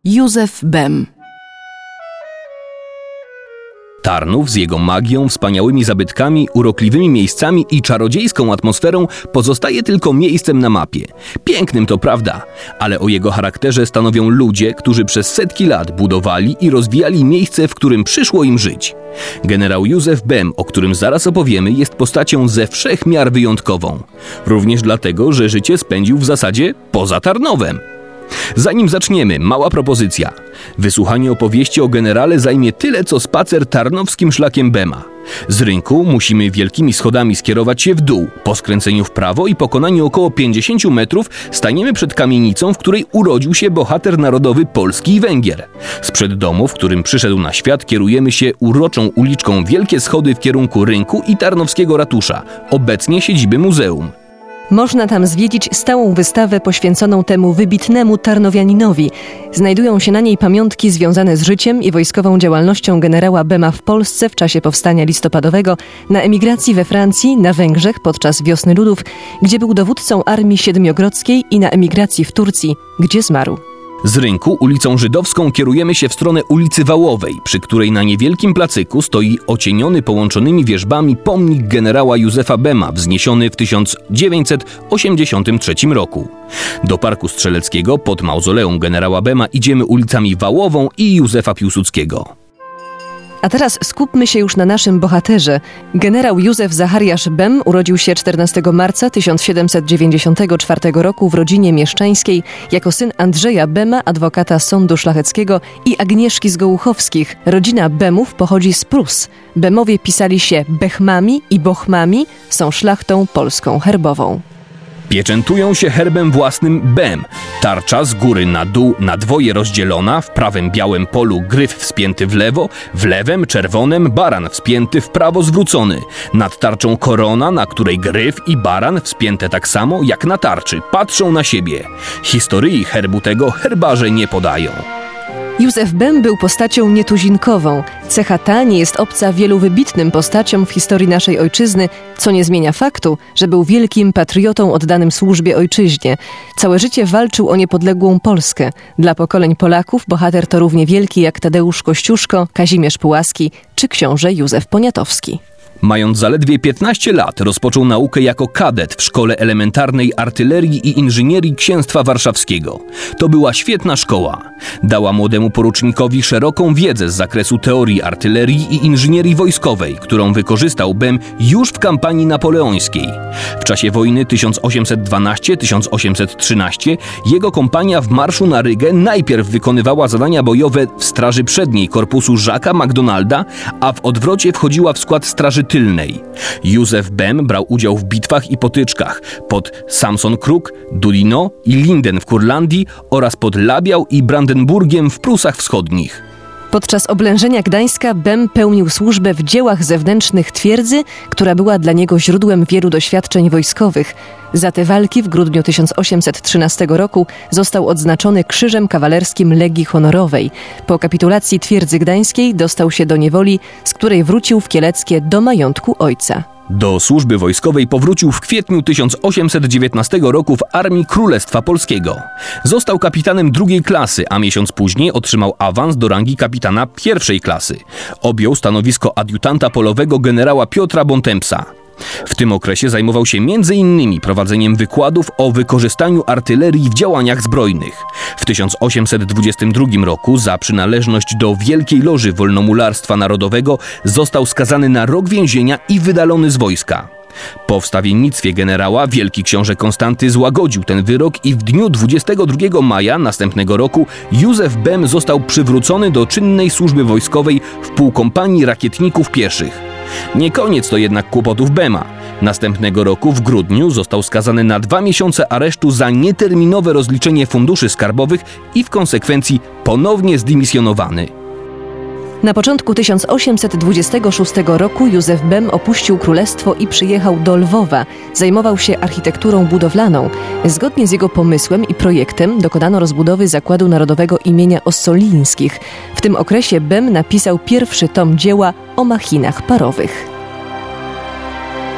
Józef Bem. Tarnów z jego magią, wspaniałymi zabytkami, urokliwymi miejscami i czarodziejską atmosferą pozostaje tylko miejscem na mapie. Pięknym to prawda, ale o jego charakterze stanowią ludzie, którzy przez setki lat budowali i rozwijali miejsce, w którym przyszło im żyć. Generał Józef Bem, o którym zaraz opowiemy, jest postacią ze wszech miar wyjątkową. Również dlatego, że życie spędził w zasadzie poza Tarnowem. Zanim zaczniemy, mała propozycja. Wysłuchanie opowieści o generale zajmie tyle, co spacer tarnowskim szlakiem Bema. Z rynku musimy wielkimi schodami skierować się w dół. Po skręceniu w prawo i pokonaniu około 50 metrów staniemy przed kamienicą, w której urodził się bohater narodowy Polski i Węgier. Sprzed domu, w którym przyszedł na świat, kierujemy się uroczą uliczką Wielkie Schody w kierunku rynku i tarnowskiego ratusza, obecnie siedziby muzeum. Można tam zwiedzić stałą wystawę poświęconą temu wybitnemu tarnowianinowi. Znajdują się na niej pamiątki związane z życiem i wojskową działalnością generała Bema w Polsce w czasie powstania listopadowego, na emigracji we Francji, na Węgrzech podczas Wiosny Ludów, gdzie był dowódcą Armii Siedmiogrodzkiej, i na emigracji w Turcji, gdzie zmarł. Z rynku ulicą Żydowską kierujemy się w stronę ulicy Wałowej, przy której na niewielkim placyku stoi ocieniony połączonymi wierzbami pomnik generała Józefa Bema, wzniesiony w 1983 roku. Do Parku Strzeleckiego pod mauzoleum generała Bema idziemy ulicami Wałową i Józefa Piłsudskiego. A teraz skupmy się już na naszym bohaterze. Generał Józef Zachariasz Bem urodził się 14 marca 1794 roku w rodzinie mieszczańskiej jako syn Andrzeja Bema, adwokata sądu szlacheckiego, i Agnieszki z Gołuchowskich. Rodzina Bemów pochodzi z Prus. Bemowie pisali się Bechmami i Bochmami, są szlachtą polską herbową. Pieczętują się herbem własnym Bem. Tarcza z góry na dół na dwoje rozdzielona, w prawym białym polu gryf wspięty w lewym czerwonym baran wspięty w prawo zwrócony. Nad tarczą korona, na której gryf i baran wspięte tak samo jak na tarczy patrzą na siebie. Historii herbu tego herbarze nie podają. Józef Bem był postacią nietuzinkową. Cecha ta nie jest obca wielu wybitnym postaciom w historii naszej ojczyzny, co nie zmienia faktu, że był wielkim patriotą oddanym służbie ojczyźnie. Całe życie walczył o niepodległą Polskę. Dla pokoleń Polaków bohater to równie wielki jak Tadeusz Kościuszko, Kazimierz Pułaski czy książę Józef Poniatowski. Mając zaledwie 15 lat, rozpoczął naukę jako kadet w Szkole Elementarnej Artylerii i Inżynierii Księstwa Warszawskiego. To była świetna szkoła. Dała młodemu porucznikowi szeroką wiedzę z zakresu teorii artylerii i inżynierii wojskowej, którą wykorzystał Bem już w kampanii napoleońskiej. W czasie wojny 1812-1813 jego kompania w marszu na Rygę najpierw wykonywała zadania bojowe w straży przedniej korpusu Jacques'a MacDonalda, a w odwrocie wchodziła w skład straży tylnej. Józef Bem brał udział w bitwach i potyczkach pod Samson Kruk, Dulino i Linden w Kurlandii oraz pod Labiał i Brandenburgiem w Prusach Wschodnich. Podczas oblężenia Gdańska Bem pełnił służbę w dziełach zewnętrznych twierdzy, która była dla niego źródłem wielu doświadczeń wojskowych. Za te walki w grudniu 1813 roku został odznaczony Krzyżem Kawalerskim Legii Honorowej. Po kapitulacji twierdzy gdańskiej dostał się do niewoli, z której wrócił w Kieleckie do majątku ojca. Do służby wojskowej powrócił w kwietniu 1819 roku w Armii Królestwa Polskiego. Został kapitanem drugiej klasy, a miesiąc później otrzymał awans do rangi kapitana pierwszej klasy. Objął stanowisko adiutanta polowego generała Piotra Bontempsa. W tym okresie zajmował się m.in. prowadzeniem wykładów o wykorzystaniu artylerii w działaniach zbrojnych. W 1822 roku za przynależność do Wielkiej Loży Wolnomularstwa Narodowego został skazany na rok więzienia i wydalony z wojska. Po wstawiennictwie generała wielki książę Konstanty złagodził ten wyrok i w dniu 22 maja następnego roku Józef Bem został przywrócony do czynnej służby wojskowej w Półkompanii Rakietników Pieszych. Nie koniec to jednak kłopotów Bema. Następnego roku w grudniu został skazany na 2 miesiące aresztu za nieterminowe rozliczenie funduszy skarbowych i w konsekwencji ponownie zdymisjonowany. Na początku 1826 roku Józef Bem opuścił królestwo i przyjechał do Lwowa. Zajmował się architekturą budowlaną. Zgodnie z jego pomysłem i projektem dokonano rozbudowy Zakładu Narodowego imienia Ossolińskich. W tym okresie Bem napisał pierwszy tom dzieła o machinach parowych.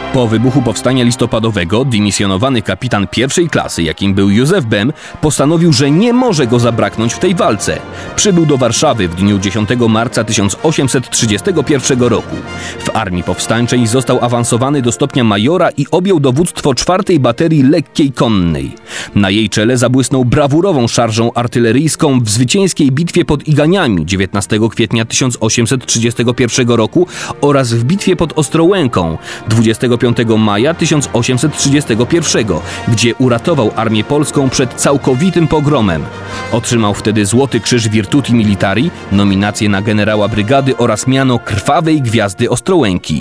Po wybuchu powstania listopadowego dymisjonowany kapitan pierwszej klasy, jakim był Józef Bem, postanowił, że nie może go zabraknąć w tej walce. Przybył do Warszawy w dniu 10 marca 1831 roku. W Armii Powstańczej został awansowany do stopnia majora i objął dowództwo 4. Baterii Lekkiej Konnej. Na jej czele zabłysnął brawurową szarżą artyleryjską w zwycięskiej bitwie pod Iganiami 19 kwietnia 1831 roku oraz w bitwie pod Ostrołęką 25 maja 1831, gdzie uratował armię polską przed całkowitym pogromem. Otrzymał wtedy Złoty Krzyż Virtuti Militari, nominację na generała brygady oraz miano Krwawej Gwiazdy Ostrołęki.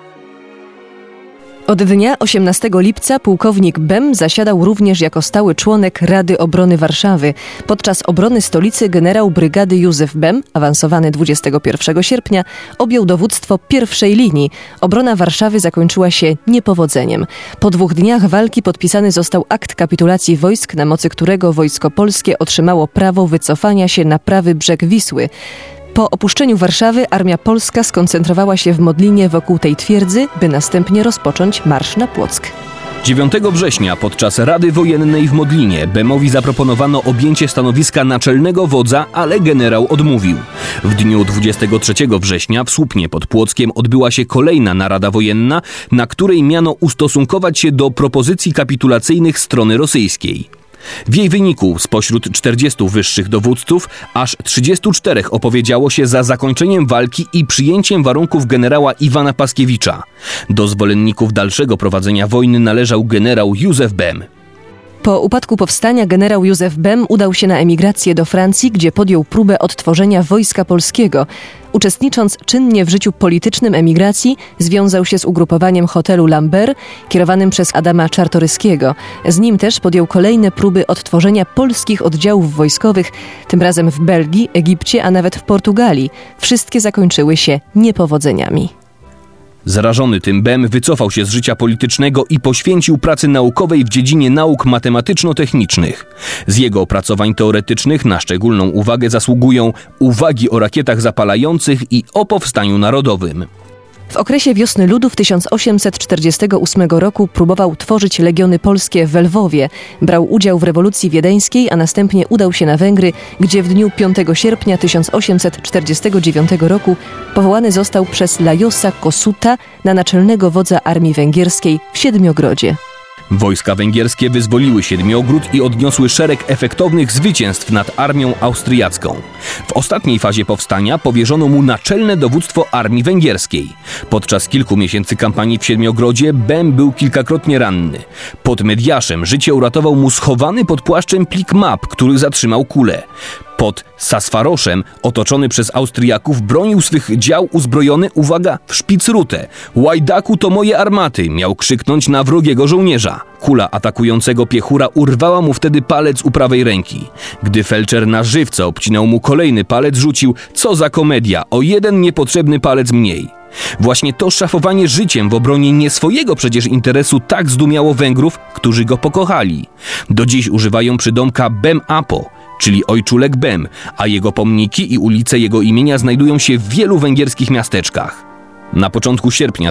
Od dnia 18 lipca pułkownik Bem zasiadał również jako stały członek Rady Obrony Warszawy. Podczas obrony stolicy generał brygady Józef Bem, awansowany 21 sierpnia, objął dowództwo pierwszej linii. Obrona Warszawy zakończyła się niepowodzeniem. Po 2 dniach walki podpisany został akt kapitulacji wojsk, na mocy którego wojsko polskie otrzymało prawo wycofania się na prawy brzeg Wisły. Po opuszczeniu Warszawy armia polska skoncentrowała się w Modlinie wokół tej twierdzy, by następnie rozpocząć marsz na Płock. 9 września podczas Rady Wojennej w Modlinie Bemowi zaproponowano objęcie stanowiska naczelnego wodza, ale generał odmówił. W dniu 23 września w Słupnie pod Płockiem odbyła się kolejna narada wojenna, na której miano ustosunkować się do propozycji kapitulacyjnych strony rosyjskiej. W jej wyniku spośród 40 wyższych dowódców aż 34 opowiedziało się za zakończeniem walki i przyjęciem warunków generała Iwana Paskiewicza. Do zwolenników dalszego prowadzenia wojny należał generał Józef Bem. Po upadku powstania generał Józef Bem udał się na emigrację do Francji, gdzie podjął próbę odtworzenia Wojska Polskiego. Uczestnicząc czynnie w życiu politycznym emigracji, związał się z ugrupowaniem hotelu Lambert, kierowanym przez Adama Czartoryskiego. Z nim też podjął kolejne próby odtworzenia polskich oddziałów wojskowych, tym razem w Belgii, Egipcie, a nawet w Portugalii. Wszystkie zakończyły się niepowodzeniami. Zarażony tym Bem wycofał się z życia politycznego i poświęcił pracy naukowej w dziedzinie nauk matematyczno-technicznych. Z jego opracowań teoretycznych na szczególną uwagę zasługują Uwagi o rakietach zapalających i o powstaniu narodowym. W okresie Wiosny Ludów 1848 roku próbował tworzyć legiony polskie w Lwowie. Brał udział w rewolucji wiedeńskiej, a następnie udał się na Węgry, gdzie w dniu 5 sierpnia 1849 roku powołany został przez Lajosa Kossuta na naczelnego wodza armii węgierskiej w Siedmiogrodzie. Wojska węgierskie wyzwoliły Siedmiogród i odniosły szereg efektownych zwycięstw nad armią austriacką. W ostatniej fazie powstania powierzono mu naczelne dowództwo armii węgierskiej. Podczas kilku miesięcy kampanii w Siedmiogrodzie Bem był kilkakrotnie ranny. Pod Mediaszem życie uratował mu schowany pod płaszczem plik map, który zatrzymał kulę. Pod Sasfaroszem, otoczony przez Austriaków, bronił swych dział uzbrojony, uwaga, w szpicrutę. Łajdaku to moje armaty, miał krzyknąć na wrogiego żołnierza. Kula atakującego piechura urwała mu wtedy palec u prawej ręki. Gdy felczer na żywca obcinał mu kolejny palec, rzucił: co za komedia, o jeden niepotrzebny palec mniej. Właśnie to szafowanie życiem w obronie nie swojego przecież interesu tak zdumiało Węgrów, którzy go pokochali. Do dziś używają przydomka Bem Apo, czyli ojczulek Bem, a jego pomniki i ulice jego imienia znajdują się w wielu węgierskich miasteczkach. Na początku sierpnia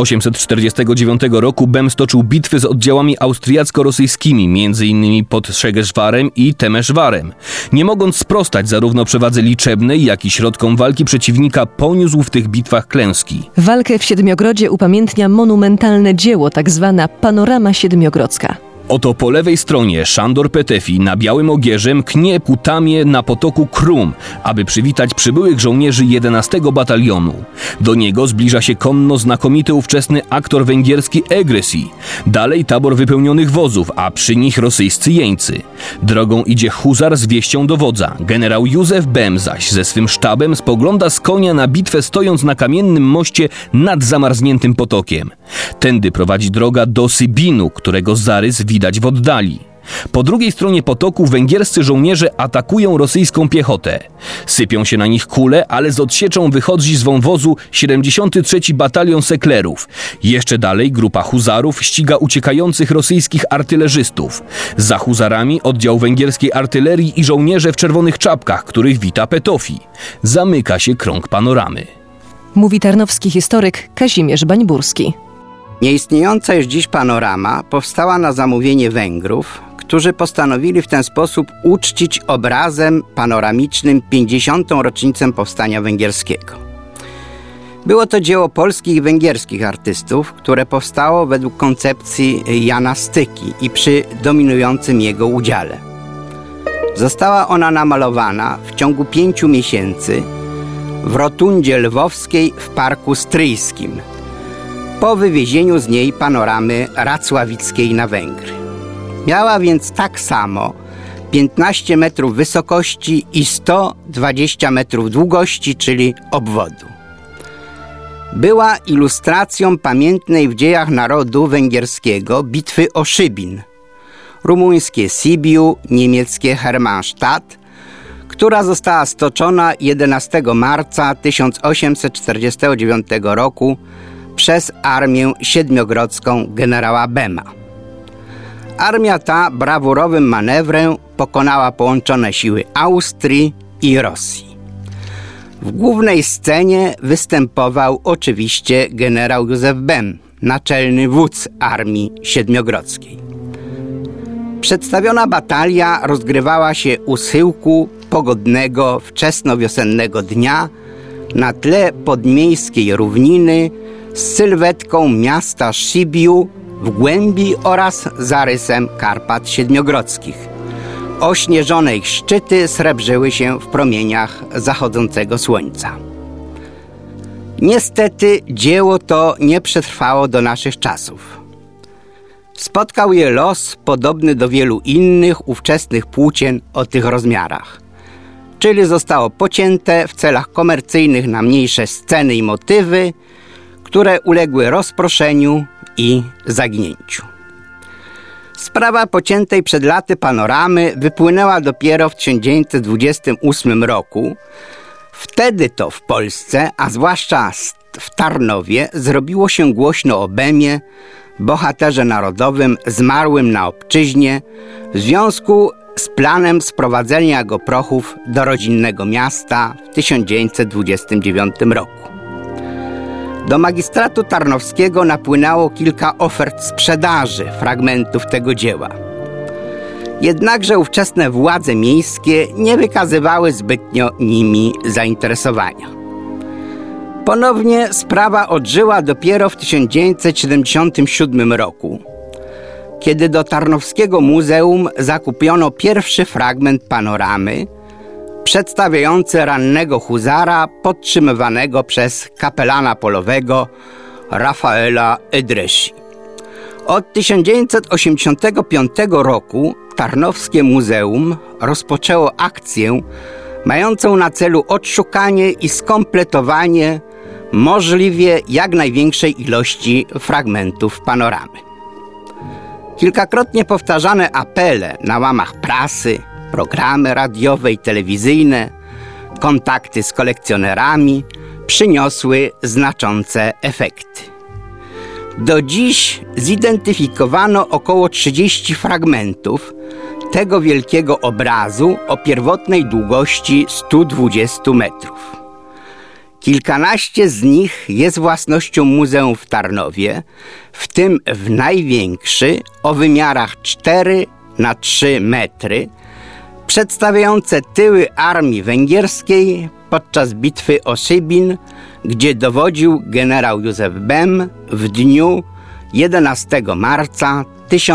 1849 roku Bem stoczył bitwy z oddziałami austriacko-rosyjskimi, m.in. pod Szegeszwarem i Temeszwarem. Nie mogąc sprostać zarówno przewadze liczebnej, jak i środkom walki przeciwnika, poniósł w tych bitwach klęski. Walkę w Siedmiogrodzie upamiętnia monumentalne dzieło, tak zwana Panorama Siedmiogrodzka. Oto po lewej stronie Szandor Petefi na białym ogierze mknie ku tamie na potoku Krum, aby przywitać przybyłych żołnierzy 11 batalionu. Do niego zbliża się konno znakomity ówczesny aktor węgierski Egresi. Dalej tabor wypełnionych wozów, a przy nich rosyjscy jeńcy. Drogą idzie huzar z wieścią do wodza. Generał Józef Bem zaś ze swym sztabem spogląda z konia na bitwę, stojąc na kamiennym moście nad zamarzniętym potokiem. Tędy prowadzi droga do Sybinu, którego zarys widać w oddali. Po drugiej stronie potoku węgierscy żołnierze atakują rosyjską piechotę. Sypią się na nich kule, ale z odsieczą wychodzi z wąwozu 73. batalion seklerów. Jeszcze dalej grupa huzarów ściga uciekających rosyjskich artylerzystów. Za huzarami oddział węgierskiej artylerii i żołnierze w czerwonych czapkach, których wita Petofi. Zamyka się krąg panoramy. Mówi tarnowski historyk Kazimierz Bańburski. Nieistniejąca już dziś panorama powstała na zamówienie Węgrów, którzy postanowili w ten sposób uczcić obrazem panoramicznym 50. rocznicę powstania węgierskiego. Było to dzieło polskich i węgierskich artystów, które powstało według koncepcji Jana Styki i przy dominującym jego udziale. Została ona namalowana w ciągu 5 miesięcy w rotundzie lwowskiej w Parku Stryjskim, po wywiezieniu z niej panoramy Racławickiej na Węgry. Miała więc tak samo 15 metrów wysokości i 120 metrów długości, czyli obwodu. Była ilustracją pamiętnej w dziejach narodu węgierskiego bitwy o Szybin, rumuńskie Sibiu, niemieckie Hermannstadt, która została stoczona 11 marca 1849 roku przez armię siedmiogrodzką generała Bema. Armia ta brawurowym manewrem pokonała połączone siły Austrii i Rosji. W głównej scenie występował oczywiście generał Józef Bem, naczelny wódz armii siedmiogrodzkiej. Przedstawiona batalia rozgrywała się u schyłku pogodnego, wczesnowiosennego dnia na tle podmiejskiej równiny z sylwetką miasta Sibiu w głębi oraz zarysem Karpat Siedmiogrodzkich. Ośnieżone ich szczyty srebrzyły się w promieniach zachodzącego słońca. Niestety dzieło to nie przetrwało do naszych czasów. Spotkał je los podobny do wielu innych ówczesnych płócien o tych rozmiarach, czyli zostało pocięte w celach komercyjnych na mniejsze sceny i motywy, które uległy rozproszeniu i zaginięciu. Sprawa pociętej przed laty panoramy wypłynęła dopiero w 1928 roku. Wtedy to w Polsce, a zwłaszcza w Tarnowie, zrobiło się głośno o Bemie, bohaterze narodowym zmarłym na obczyźnie, w związku z planem sprowadzenia go prochów do rodzinnego miasta w 1929 roku. Do magistratu tarnowskiego napłynęło kilka ofert sprzedaży fragmentów tego dzieła. Jednakże ówczesne władze miejskie nie wykazywały zbytnio nimi zainteresowania. Ponownie sprawa odżyła dopiero w 1977 roku, kiedy do Tarnowskiego Muzeum zakupiono pierwszy fragment panoramy przedstawiający rannego huzara podtrzymywanego przez kapelana polowego Rafaela Edreschi. Od 1985 roku Tarnowskie Muzeum rozpoczęło akcję mającą na celu odszukanie i skompletowanie możliwie jak największej ilości fragmentów panoramy. Kilkakrotnie powtarzane apele na łamach prasy, programy radiowe i telewizyjne, kontakty z kolekcjonerami przyniosły znaczące efekty. Do dziś zidentyfikowano około 30 fragmentów tego wielkiego obrazu o pierwotnej długości 120 metrów. Kilkanaście z nich jest własnością Muzeum w Tarnowie, w tym w największy o wymiarach 4x3 metry, przedstawiające tyły armii węgierskiej podczas bitwy o Szybin, gdzie dowodził generał Józef Bem w dniu 11 marca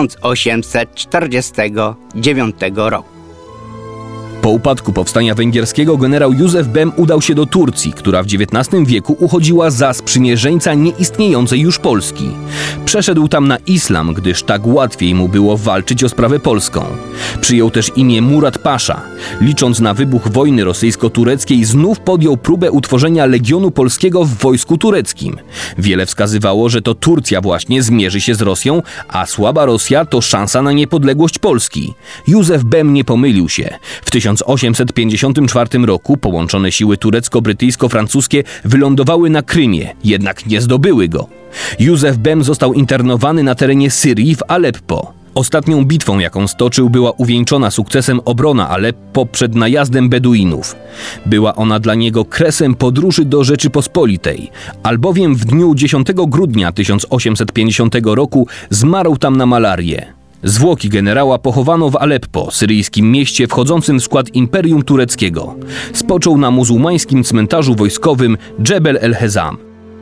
1849 roku. Po upadku powstania węgierskiego generał Józef Bem udał się do Turcji, która w XIX wieku uchodziła za sprzymierzeńca nieistniejącej już Polski. Przeszedł tam na islam, gdyż tak łatwiej mu było walczyć o sprawę polską. Przyjął też imię Murat Pasza. Licząc na wybuch wojny rosyjsko-tureckiej, znów podjął próbę utworzenia Legionu Polskiego w wojsku tureckim. Wiele wskazywało, że to Turcja właśnie zmierzy się z Rosją, a słaba Rosja to szansa na niepodległość Polski. Józef Bem nie pomylił się. W 1854 roku połączone siły turecko-brytyjsko-francuskie wylądowały na Krymie, jednak nie zdobyły go. Józef Bem został internowany na terenie Syrii w Aleppo. Ostatnią bitwą, jaką stoczył, była uwieńczona sukcesem obrona Aleppo przed najazdem Beduinów. Była ona dla niego kresem podróży do Rzeczypospolitej, albowiem w dniu 10 grudnia 1850 roku zmarł tam na malarię. Zwłoki generała pochowano w Aleppo, syryjskim mieście wchodzącym w skład Imperium Tureckiego. Spoczął na muzułmańskim cmentarzu wojskowym Dżebel el-Hezam.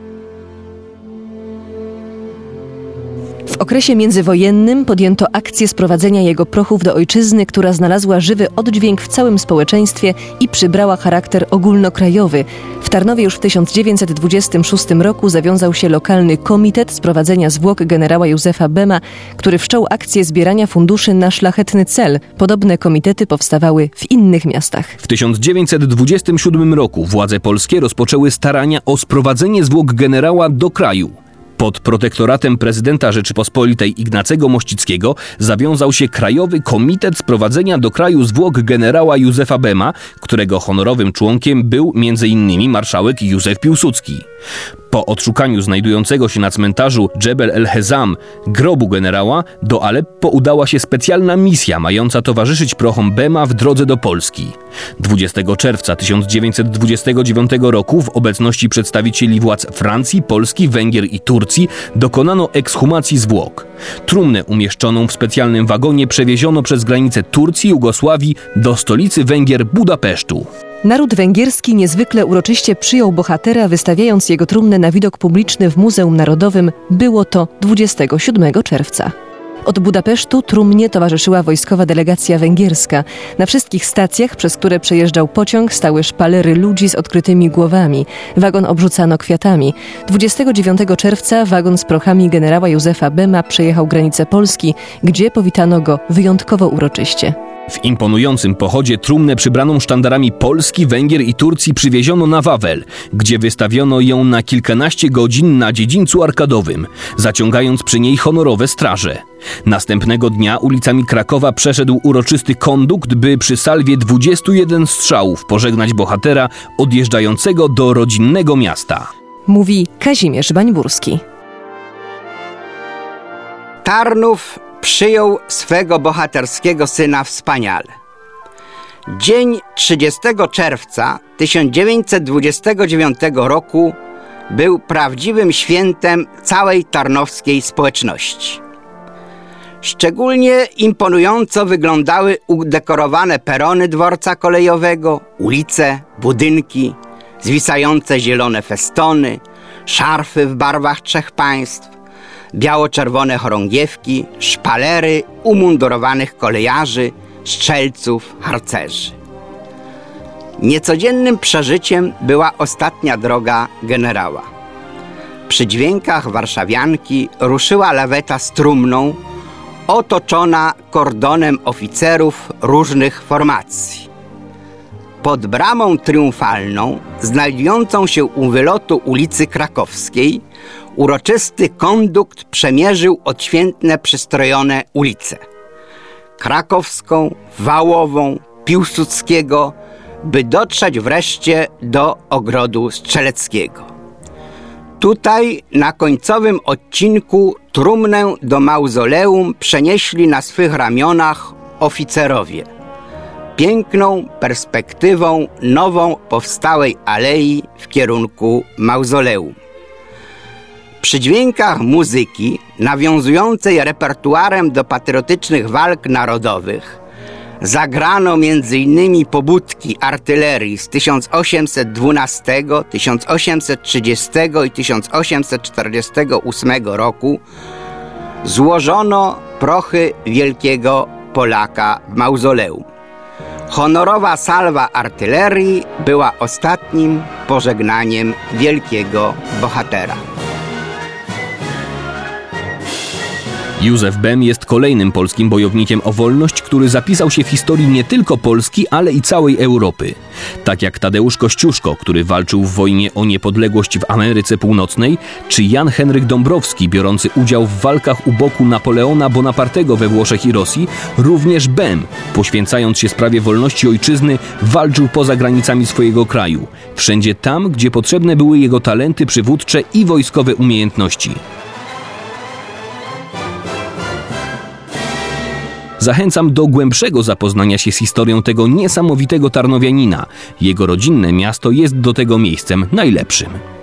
W okresie międzywojennym podjęto akcję sprowadzenia jego prochów do ojczyzny, która znalazła żywy oddźwięk w całym społeczeństwie i przybrała charakter ogólnokrajowy. W Tarnowie już w 1926 roku zawiązał się lokalny komitet sprowadzenia zwłok generała Józefa Bema, który wszczął akcję zbierania funduszy na szlachetny cel. Podobne komitety powstawały w innych miastach. W 1927 roku władze polskie rozpoczęły starania o sprowadzenie zwłok generała do kraju. Pod protektoratem prezydenta Rzeczypospolitej Ignacego Mościckiego zawiązał się Krajowy Komitet Sprowadzenia do kraju zwłok generała Józefa Bema, którego honorowym członkiem był m.in. marszałek Józef Piłsudski. Po odszukaniu znajdującego się na cmentarzu Dżebel el-Hezam grobu generała do Aleppo udała się specjalna misja mająca towarzyszyć prochom Bema w drodze do Polski. 20 czerwca 1929 roku w obecności przedstawicieli władz Francji, Polski, Węgier i Turcji dokonano ekshumacji zwłok. Trumnę umieszczoną w specjalnym wagonie przewieziono przez granicę Turcji i Jugosławii do stolicy Węgier Budapesztu. Naród węgierski niezwykle uroczyście przyjął bohatera, wystawiając jego trumnę na widok publiczny w Muzeum Narodowym. Było to 27 czerwca. Od Budapesztu trumnie towarzyszyła wojskowa delegacja węgierska. Na wszystkich stacjach, przez które przejeżdżał pociąg, stały szpalery ludzi z odkrytymi głowami. Wagon obrzucano kwiatami. 29 czerwca wagon z prochami generała Józefa Bema przejechał granicę Polski, gdzie powitano go wyjątkowo uroczyście. W imponującym pochodzie trumnę przybraną sztandarami Polski, Węgier i Turcji przywieziono na Wawel, gdzie wystawiono ją na kilkanaście godzin na dziedzińcu arkadowym, zaciągając przy niej honorowe straże. Następnego dnia ulicami Krakowa przeszedł uroczysty kondukt, by przy salwie 21 strzałów pożegnać bohatera odjeżdżającego do rodzinnego miasta. Mówi Kazimierz Bańburski. Tarnów przyjął swego bohaterskiego syna wspaniale. Dzień 30 czerwca 1929 roku był prawdziwym świętem całej tarnowskiej społeczności. Szczególnie imponująco wyglądały udekorowane perony dworca kolejowego, ulice, budynki, zwisające zielone festony, szarfy w barwach trzech państw, biało-czerwone chorągiewki, szpalery umundurowanych kolejarzy, strzelców, harcerzy. Niecodziennym przeżyciem była ostatnia droga generała. Przy dźwiękach warszawianki ruszyła laweta z trumną, otoczona kordonem oficerów różnych formacji. Pod bramą triumfalną, znajdującą się u wylotu ulicy Krakowskiej, uroczysty kondukt przemierzył odświętne przystrojone ulice. Krakowską, Wałową, Piłsudskiego, by dotrzeć wreszcie do Ogrodu Strzeleckiego. Tutaj na końcowym odcinku trumnę do mauzoleum przenieśli na swych ramionach oficerowie. Piękną perspektywą nową powstałej alei w kierunku mauzoleum. Przy dźwiękach muzyki, nawiązującej repertuarem do patriotycznych walk narodowych, zagrano m.in. pobudki artylerii z 1812, 1830 i 1848 roku, złożono prochy wielkiego Polaka w mauzoleum. Honorowa salwa artylerii była ostatnim pożegnaniem wielkiego bohatera. Józef Bem jest kolejnym polskim bojownikiem o wolność, który zapisał się w historii nie tylko Polski, ale i całej Europy. Tak jak Tadeusz Kościuszko, który walczył w wojnie o niepodległość w Ameryce Północnej, czy Jan Henryk Dąbrowski, biorący udział w walkach u boku Napoleona Bonapartego we Włoszech i Rosji, również Bem, poświęcając się sprawie wolności ojczyzny, walczył poza granicami swojego kraju, wszędzie tam, gdzie potrzebne były jego talenty przywódcze i wojskowe umiejętności. Zachęcam do głębszego zapoznania się z historią tego niesamowitego tarnowianina. Jego rodzinne miasto jest do tego miejscem najlepszym.